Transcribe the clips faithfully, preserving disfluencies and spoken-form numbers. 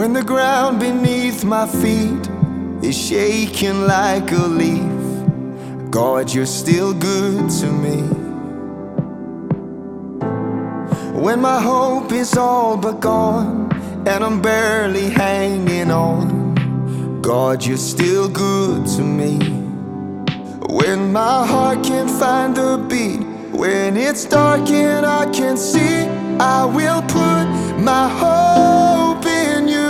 When the ground beneath my feet is shaking like a leaf, God, you're still good to me. When my hope is all but gone and I'm barely hanging on, God, you're still good to me. When my heart can't find a beat, when it's dark and I can't see, I will put my hope in you.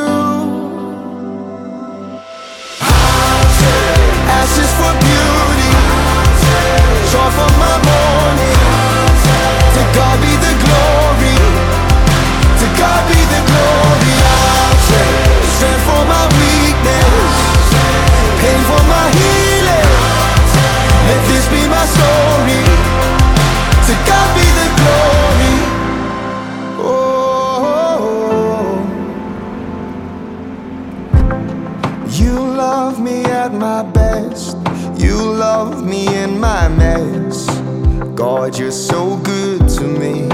Ashes for beauty, joy for my morning. To God be the glory, to God be the glory. I'll trade strength for my weakness, pain for my healing. Let this be my story. To God be the glory. Oh, you love me at my best, you love me in my mess. God, you're so good to me.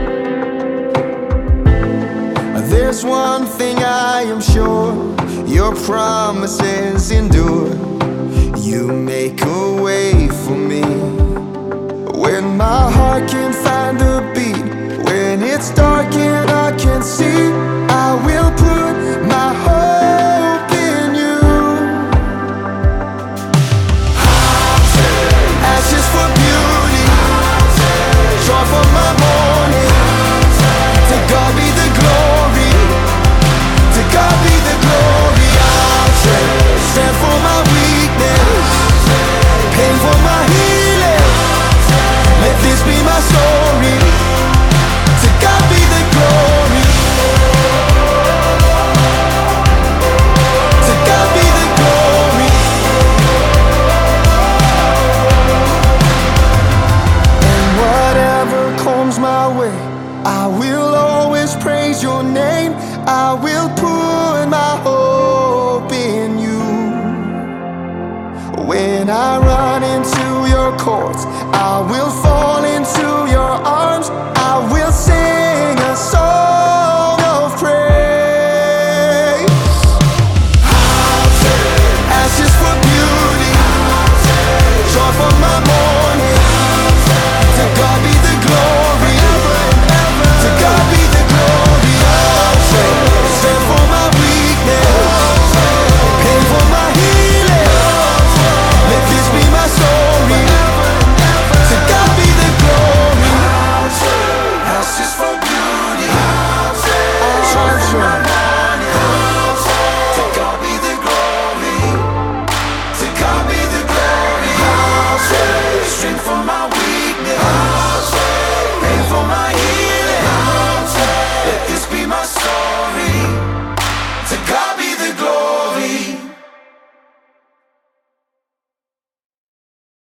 There's one thing I am sure, your promises endure. You make a way for me. When my heart can't find a beat, when it's dark and I can't see, I will put